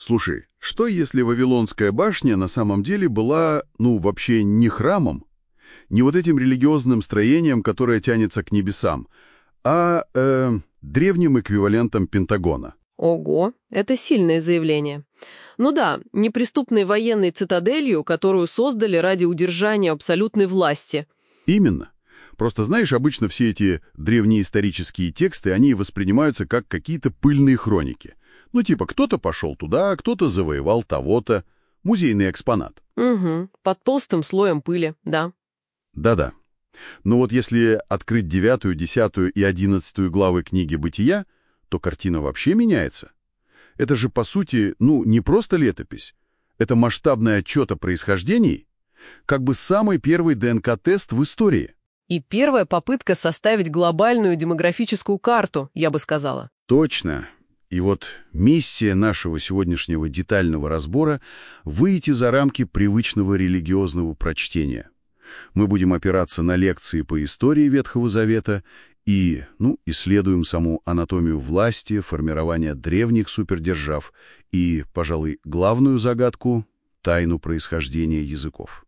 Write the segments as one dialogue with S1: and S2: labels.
S1: Слушай, что если Вавилонская башня на самом деле была, вообще не храмом, не вот этим религиозным строением, которое тянется к небесам, а древним эквивалентом Пентагона?
S2: Ого, это сильное заявление. Ну да, неприступной военной цитаделью, которую создали ради удержания абсолютной власти.
S1: Именно. Просто, знаешь, обычно все эти древние исторические тексты, они воспринимаются как какие-то пыльные хроники. Типа, кто-то пошел туда, кто-то завоевал того-то. Музейный экспонат.
S2: Угу, под толстым слоем пыли, да.
S1: Да-да. Но вот если открыть 9, 10 и 11 главы книги «Бытия», то картина вообще меняется. Это же, по сути, не просто летопись. Это масштабный отчет о происхождении, как бы самый первый ДНК-тест в истории.
S2: И первая попытка составить глобальную демографическую карту, я бы сказала.
S1: Точно. И вот миссия нашего сегодняшнего детального разбора — выйти за рамки привычного религиозного прочтения. Мы будем опираться на лекции по истории Ветхого Завета и, исследуем саму анатомию власти, формирование древних супердержав и, пожалуй, главную загадку — тайну происхождения языков.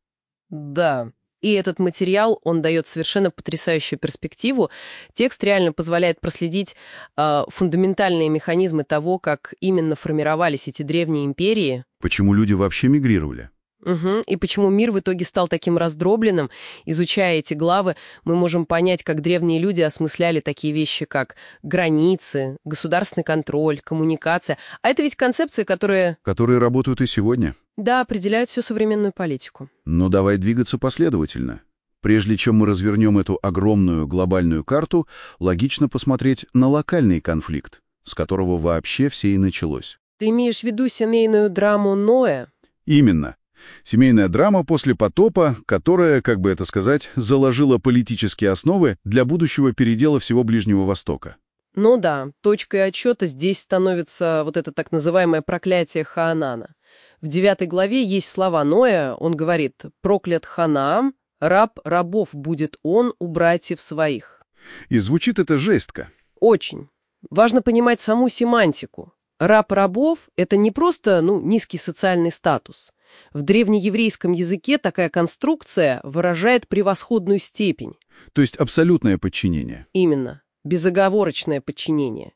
S2: Да. И этот материал, он дает совершенно потрясающую перспективу. Текст реально позволяет проследить фундаментальные механизмы того, как именно формировались эти древние империи.
S1: Почему люди вообще мигрировали?
S2: Угу. И почему мир в итоге стал таким раздробленным. Изучая эти главы, мы можем понять, как древние люди осмысляли такие вещи, как границы, государственный контроль, коммуникация. А это ведь концепции, которые...
S1: Которые работают и сегодня.
S2: Да, определяют всю современную политику.
S1: Но давай двигаться последовательно. Прежде чем мы развернем эту огромную глобальную карту, логично посмотреть на локальный конфликт, с которого вообще все и началось.
S2: Ты имеешь в виду семейную драму Ноя?
S1: Именно. Семейная драма после потопа, которая, как бы это сказать, заложила политические основы для будущего передела всего Ближнего Востока.
S2: Ну да, точкой отсчета здесь становится вот это так называемое проклятие Хаанана. В 9 главе есть слова Ноя, он говорит: «Проклят Ханаам, раб рабов будет он у братьев своих».
S1: И звучит это жестко.
S2: Очень. Важно понимать саму семантику. Раб рабов — это не просто, низкий социальный статус. В древнееврейском языке такая конструкция выражает превосходную степень.
S1: То есть абсолютное подчинение.
S2: Именно. Безоговорочное подчинение.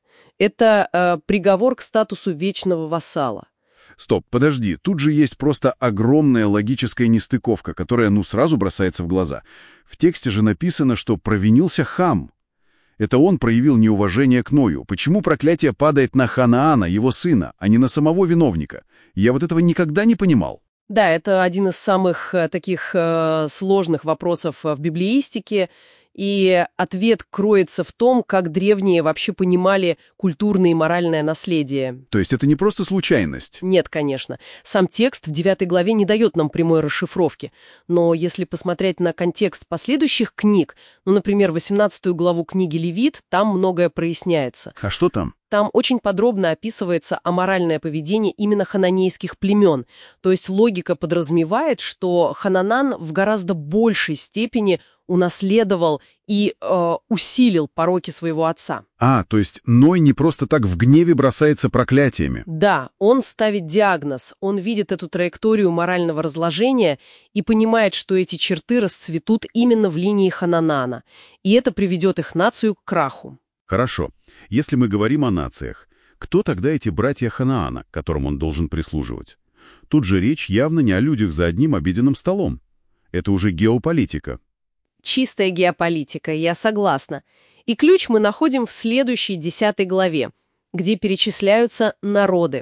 S2: Это приговор к статусу вечного вассала.
S1: Стоп, подожди, тут же есть просто огромная логическая нестыковка, которая, сразу бросается в глаза. В тексте же написано, что провинился Хам. Это он проявил неуважение к Ною. Почему проклятие падает на Ханаана, его сына, а не на самого виновника? Я вот этого никогда не понимал.
S2: Да, это один из самых таких сложных вопросов в библеистике, и ответ кроется в том, как древние вообще понимали культурное и моральное наследие.
S1: То есть это не просто случайность?
S2: Нет, конечно. Сам текст в 9 главе не дает нам прямой расшифровки, но если посмотреть на контекст последующих книг, например, 18 главу книги Левит, там многое проясняется.
S1: А что там?
S2: Там очень подробно описывается аморальное поведение именно хананейских племен. То есть логика подразумевает, что Хананан в гораздо большей степени унаследовал и усилил пороки своего отца.
S1: То есть Ной не просто так в гневе бросается проклятиями.
S2: Да, он ставит диагноз, он видит эту траекторию морального разложения и понимает, что эти черты расцветут именно в линии Хананана, и это приведет их нацию к краху.
S1: Хорошо. Если мы говорим о нациях, кто тогда эти братья Ханаана, которым он должен прислуживать? Тут же речь явно не о людях за одним обеденным столом. Это уже геополитика.
S2: Чистая геополитика, я согласна. И ключ мы находим в следующей 10 главе, где перечисляются народы.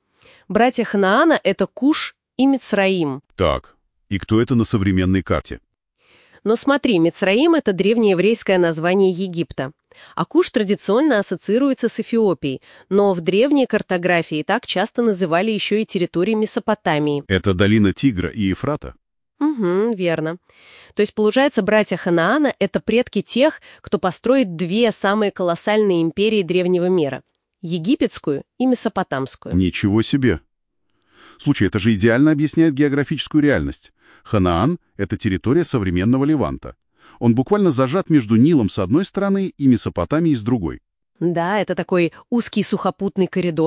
S2: Братья Ханаана — это Куш и Мицраим.
S1: Так, и кто это на современной карте?
S2: Но смотри, Мицраим — это древнееврейское название Египта. А Куш традиционно ассоциируется с Эфиопией, но в древней картографии так часто называли еще и территории Месопотамии.
S1: Это долина Тигра и Ефрата?
S2: Угу, верно. То есть, получается, братья Ханаана — это предки тех, кто построит две самые колоссальные империи древнего мира — египетскую и месопотамскую.
S1: Ничего себе! Слушай, это же идеально объясняет географическую реальность. Ханаан — это территория современного Леванта. Он буквально зажат между Нилом с одной стороны и Месопотамией с другой.
S2: Да, это такой узкий сухопутный коридор.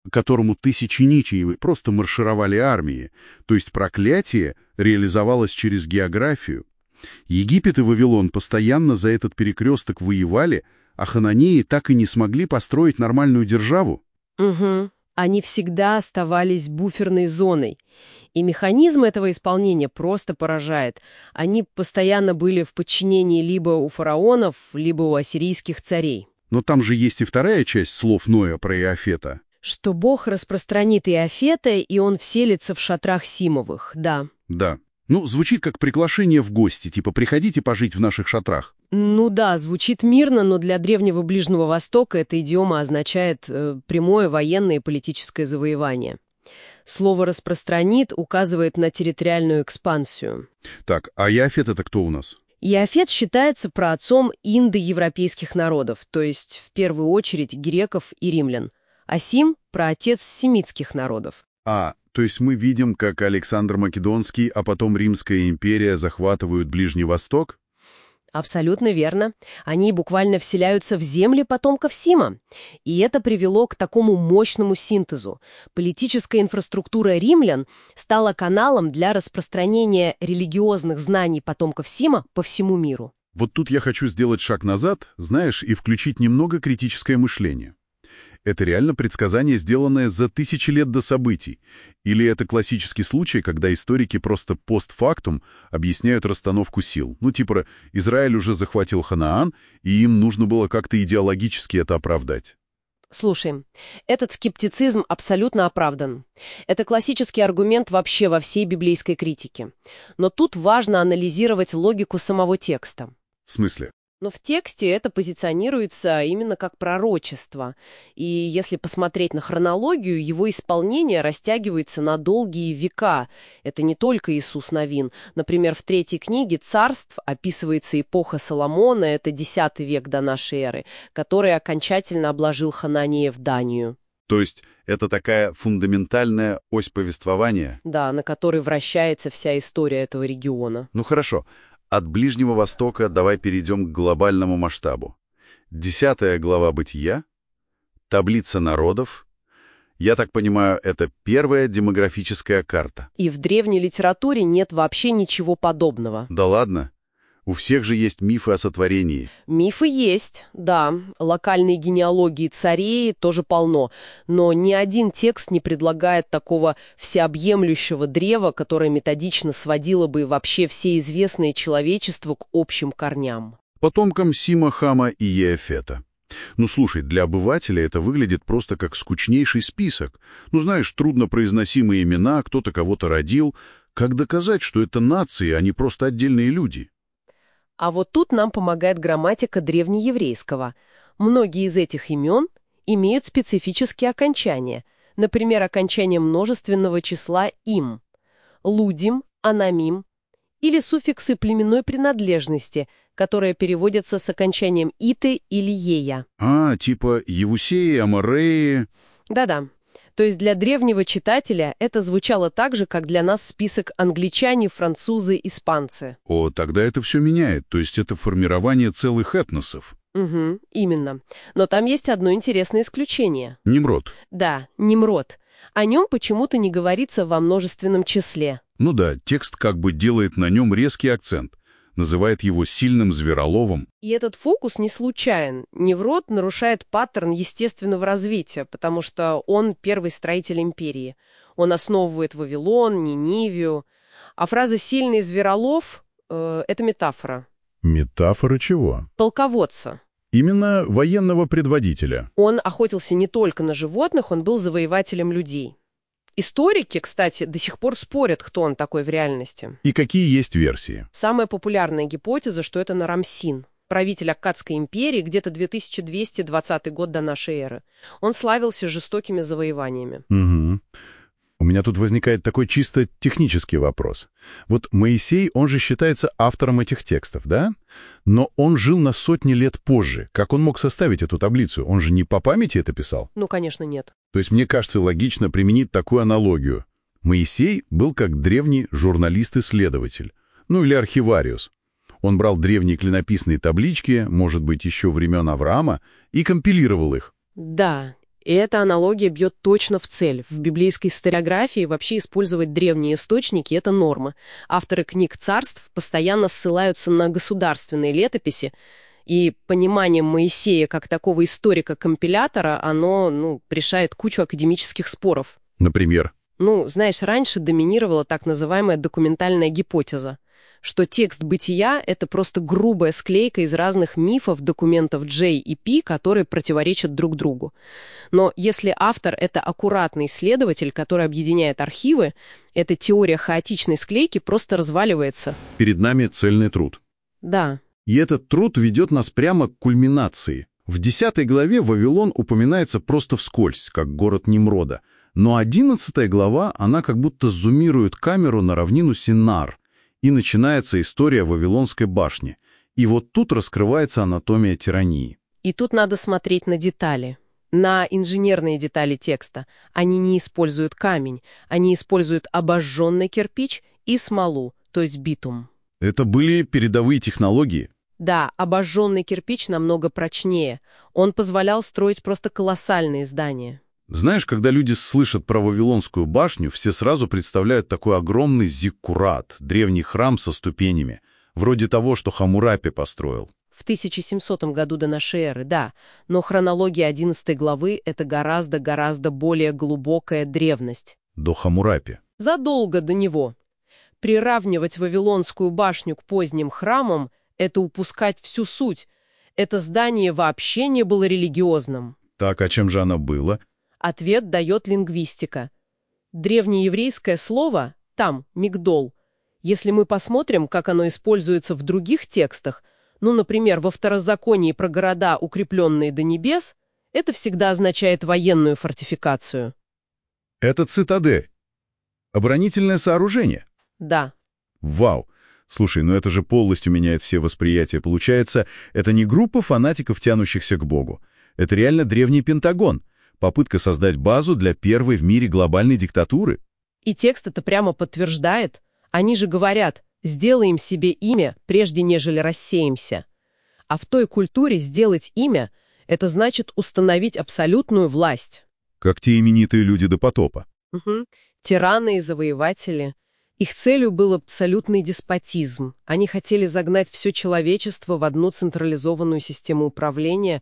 S1: которому тысячи ничьи просто маршировали армии, то есть проклятие реализовалось через географию. Египет и Вавилон постоянно за этот перекресток воевали, а хананеи так и не смогли построить нормальную державу.
S2: Угу. Они всегда оставались буферной зоной. И механизм этого исполнения просто поражает. Они постоянно были в подчинении либо у фараонов, либо у ассирийских царей.
S1: Но там же есть и вторая часть слов Ноя про Иофета.
S2: Что Бог распространит Иофета, и он вселится в шатрах Симовых, да.
S1: Да. Ну, звучит как приглашение в гости, типа «приходите пожить в наших шатрах».
S2: Ну да, звучит мирно, но для древнего Ближнего Востока эта идиома означает прямое военное и политическое завоевание. Слово «распространит» указывает на территориальную экспансию.
S1: Так, а Иофет это кто у нас?
S2: Иофет считается праотцом индоевропейских народов, то есть в первую очередь греков и римлян. А Сим – праотец семитских народов.
S1: То есть мы видим, как Александр Македонский, а потом Римская империя захватывают Ближний Восток?
S2: Абсолютно верно. Они буквально вселяются в земли потомков Сима. И это привело к такому мощному синтезу. Политическая инфраструктура римлян стала каналом для распространения религиозных знаний потомков Сима по всему миру.
S1: Вот тут я хочу сделать шаг назад, знаешь, и включить немного критическое мышление. Это реально предсказание, сделанное за тысячи лет до событий? Или это классический случай, когда историки просто постфактум объясняют расстановку сил? Ну, типа, Израиль уже захватил Ханаан, и им нужно было как-то идеологически это оправдать.
S2: Слушай, этот скептицизм абсолютно оправдан. Это классический аргумент вообще во всей библейской критике. Но тут важно анализировать логику самого текста.
S1: В смысле?
S2: Но в тексте это позиционируется именно как пророчество. И если посмотреть на хронологию, его исполнение растягивается на долгие века. Это не только Иисус Навин. Например, в 3 книге «Царств» описывается эпоха Соломона, это 10 век до нашей эры, который окончательно обложил хананеев Данию.
S1: То есть это такая фундаментальная ось повествования?
S2: Да, на которой вращается вся история этого региона.
S1: Ну хорошо. От Ближнего Востока давай перейдем к глобальному масштабу. 10 глава Бытия, таблица народов. Я так понимаю, это первая демографическая карта.
S2: И в древней литературе нет вообще ничего подобного.
S1: Да ладно? У всех же есть мифы о сотворении.
S2: Мифы есть, да. Локальные генеалогии царей тоже полно. Но ни один текст не предлагает такого всеобъемлющего древа, которое методично сводило бы вообще все известные человечеству к общим корням.
S1: Потомкам Сима, Хама и Иофета. Ну, слушай, для обывателя это выглядит просто как скучнейший список. Ну, знаешь, труднопроизносимые имена, кто-то кого-то родил. Как доказать, что это нации, а не просто отдельные люди?
S2: А вот тут нам помогает грамматика древнееврейского. Многие из этих имен имеют специфические окончания, например, окончание множественного числа «им», «лудим», «анамим», или суффиксы племенной принадлежности, которые переводятся с окончанием «иты» или «ея».
S1: Типа Евусеи, Амореи.
S2: Да-да. То есть для древнего читателя это звучало так же, как для нас список англичане, французы, испанцы.
S1: Тогда это все меняет, то есть это формирование целых этносов.
S2: Угу, именно. Но там есть одно интересное исключение.
S1: Nimrod.
S2: Да, Нимрод. О нем почему-то не говорится во множественном числе.
S1: Ну да, текст как бы делает на нем резкий акцент. Называет его сильным звероловом.
S2: И этот фокус не случайен. Неврот нарушает паттерн естественного развития, потому что он первый строитель империи. Он основывает Вавилон, Нинивию. А фраза «сильный зверолов» — это метафора.
S1: Метафора чего?
S2: Полководца.
S1: Именно военного предводителя.
S2: Он охотился не только на животных, он был завоевателем людей. Историки, кстати, до сих пор спорят, кто он такой в реальности.
S1: И какие есть версии?
S2: Самая популярная гипотеза, что это Нарамсин, правитель Аккадской империи, где-то 2220 год до нашей эры. Он славился жестокими завоеваниями.
S1: Угу. У меня тут возникает такой чисто технический вопрос. Вот Моисей, он же считается автором этих текстов, да? Но он жил на сотни лет позже. Как он мог составить эту таблицу? Он же не по памяти это писал?
S2: Ну, конечно, нет.
S1: То есть мне кажется логично применить такую аналогию. Моисей был как древний журналист-исследователь. Ну или архивариус. Он брал древние клинописные таблички, может быть, еще времен Авраама, и компилировал их.
S2: Да. И эта аналогия бьет точно в цель. В библейской историографии вообще использовать древние источники – это норма. Авторы книг царств постоянно ссылаются на государственные летописи, и понимание Моисея как такого историка-компилятора, оно, решает кучу академических споров.
S1: Например?
S2: Знаешь, раньше доминировала так называемая документальная гипотеза, что текст «Бытия» — это просто грубая склейка из разных мифов, документов J и P, которые противоречат друг другу. Но если автор — это аккуратный исследователь, который объединяет архивы, эта теория хаотичной склейки просто разваливается.
S1: Перед нами цельный труд.
S2: Да.
S1: И этот труд ведет нас прямо к кульминации. В 10 главе Вавилон упоминается просто вскользь, как город Немрода. Но 11 глава, она как будто зумирует камеру на равнину Синар, и начинается история Вавилонской башни. И вот тут раскрывается анатомия тирании.
S2: И тут надо смотреть на детали, на инженерные детали текста. Они не используют камень, они используют обожженный кирпич и смолу, то есть битум.
S1: Это были передовые технологии.
S2: Да, обожженный кирпич намного прочнее. Он позволял строить просто колоссальные здания.
S1: Знаешь, когда люди слышат про Вавилонскую башню, все сразу представляют такой огромный зиккурат, древний храм со ступенями, вроде того, что Хаммурапи построил.
S2: В 1700 году до нашей эры, да, но хронология 11 главы — это гораздо более глубокая древность.
S1: До Хаммурапи.
S2: Задолго до него. Приравнивать Вавилонскую башню к поздним храмам — это упускать всю суть. Это здание вообще не было религиозным.
S1: Так, а чем же оно было?
S2: Ответ дает лингвистика. Древнееврейское слово, там, мигдол, если мы посмотрим, как оно используется в других текстах, например, во Второзаконии про города, укрепленные до небес, это всегда означает военную фортификацию.
S1: Это цитадель. Оборонительное сооружение.
S2: Да.
S1: Вау! Слушай, это же полностью меняет все восприятия. Получается, это не группа фанатиков, тянущихся к Богу. Это реально древний Пентагон. Попытка создать базу для первой в мире глобальной диктатуры.
S2: И текст это прямо подтверждает. Они же говорят: «Сделаем себе имя, прежде нежели рассеемся». А в той культуре сделать имя — это значит установить абсолютную власть.
S1: Как те именитые люди до потопа.
S2: Угу. Тираны и завоеватели. Их целью был абсолютный деспотизм. Они хотели загнать все человечество в одну централизованную систему управления,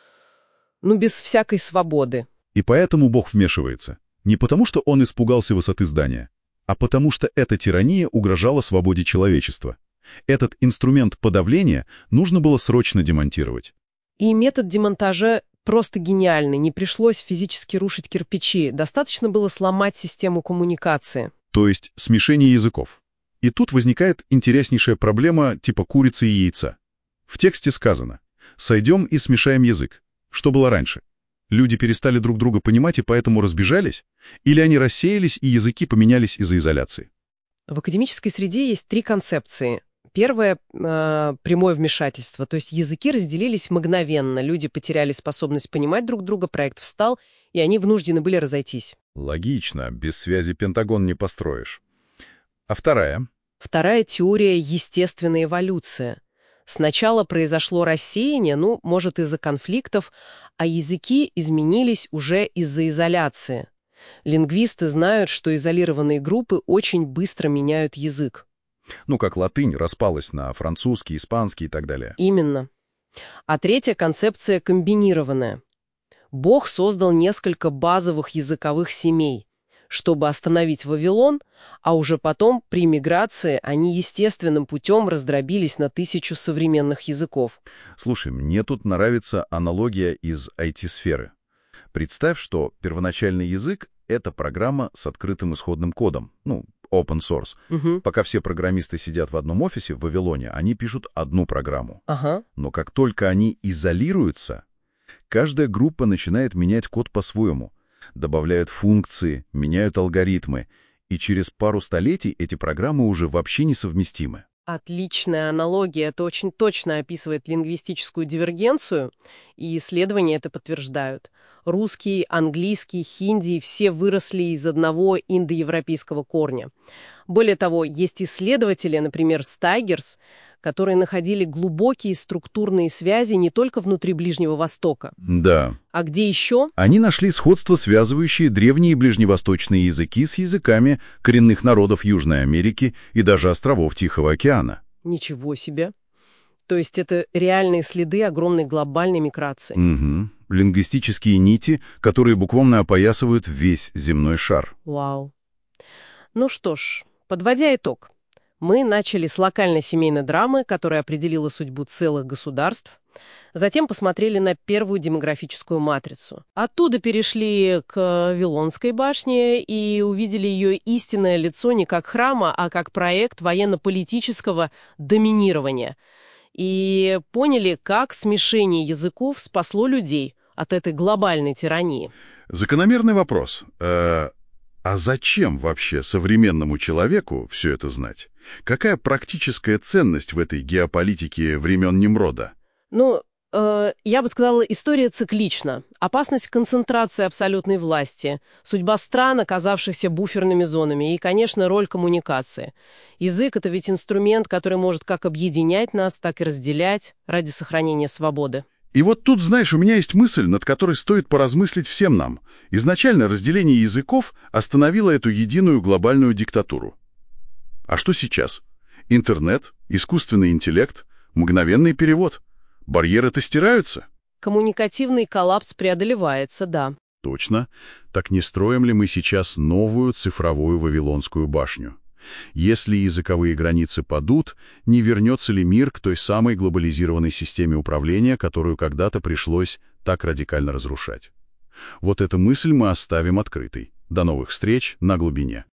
S2: без всякой свободы.
S1: И поэтому Бог вмешивается. Не потому, что он испугался высоты здания, а потому что эта тирания угрожала свободе человечества. Этот инструмент подавления нужно было срочно демонтировать.
S2: И метод демонтажа просто гениальный. Не пришлось физически рушить кирпичи. Достаточно было сломать систему коммуникации.
S1: То есть смешение языков. И тут возникает интереснейшая проблема типа курицы и яйца. В тексте сказано: «Сойдем и смешаем язык». Что было раньше? Люди перестали друг друга понимать и поэтому разбежались? Или они рассеялись и языки поменялись из-за изоляции?
S2: В академической среде есть 3 концепции. Первое — прямое вмешательство, то есть языки разделились мгновенно, люди потеряли способность понимать друг друга, проект встал, и они вынуждены были разойтись.
S1: Логично, без связи Пентагон не построишь. А вторая?
S2: Вторая теория — естественная эволюция. Сначала произошло рассеяние, может, из-за конфликтов, а языки изменились уже из-за изоляции. Лингвисты знают, что изолированные группы очень быстро меняют язык.
S1: Как латынь распалась на французский, испанский и так далее.
S2: Именно. А третья концепция комбинированная. Бог создал несколько базовых языковых семей, чтобы остановить Вавилон, а уже потом, при миграции, они естественным путем раздробились на 1000 современных языков.
S1: Слушай, мне тут нравится аналогия из IT-сферы. Представь, что первоначальный язык — это программа с открытым исходным кодом, open source.
S2: Угу.
S1: Пока все программисты сидят в одном офисе в Вавилоне, они пишут одну программу.
S2: Ага.
S1: Но как только они изолируются, каждая группа начинает менять код по-своему. Добавляют функции, меняют алгоритмы, и через пару столетий эти программы уже вообще несовместимы.
S2: Отличная аналогия. Это очень точно описывает лингвистическую дивергенцию, и исследования это подтверждают. Русский, английский, хинди — все выросли из одного индоевропейского корня. Более того, есть исследователи, например, Стайгерс, которые находили глубокие структурные связи не только внутри Ближнего Востока.
S1: Да.
S2: А где еще?
S1: Они нашли сходство, связывающие древние ближневосточные языки с языками коренных народов Южной Америки и даже островов Тихого океана.
S2: Ничего себе. То есть это реальные следы огромной глобальной миграции.
S1: Угу. Лингвистические нити, которые буквально опоясывают весь земной шар.
S2: Вау. Ну что ж, подводя итог. Мы начали с локальной семейной драмы, которая определила судьбу целых государств. Затем посмотрели на первую демографическую матрицу. Оттуда перешли к Вавилонской башне и увидели ее истинное лицо не как храма, а как проект военно-политического доминирования. И поняли, как смешение языков спасло людей от этой глобальной тирании.
S1: Закономерный вопрос. А зачем вообще современному человеку все это знать? Какая практическая ценность в этой геополитике времен Немрода?
S2: Ну, я бы сказала, история циклична. Опасность концентрации абсолютной власти, судьба стран, оказавшихся буферными зонами, и, конечно, роль коммуникации. Язык — это ведь инструмент, который может как объединять нас, так и разделять ради сохранения свободы.
S1: И вот тут, знаешь, у меня есть мысль, над которой стоит поразмыслить всем нам. Изначально разделение языков остановило эту единую глобальную диктатуру. А что сейчас? Интернет, искусственный интеллект, мгновенный перевод. Барьеры-то стираются?
S2: Коммуникативный коллапс преодолевается, да.
S1: Точно. Так не строим ли мы сейчас новую цифровую Вавилонскую башню? Если языковые границы падут, не вернется ли мир к той самой глобализированной системе управления, которую когда-то пришлось так радикально разрушать? Вот эту мысль мы оставим открытой. До новых встреч на глубине.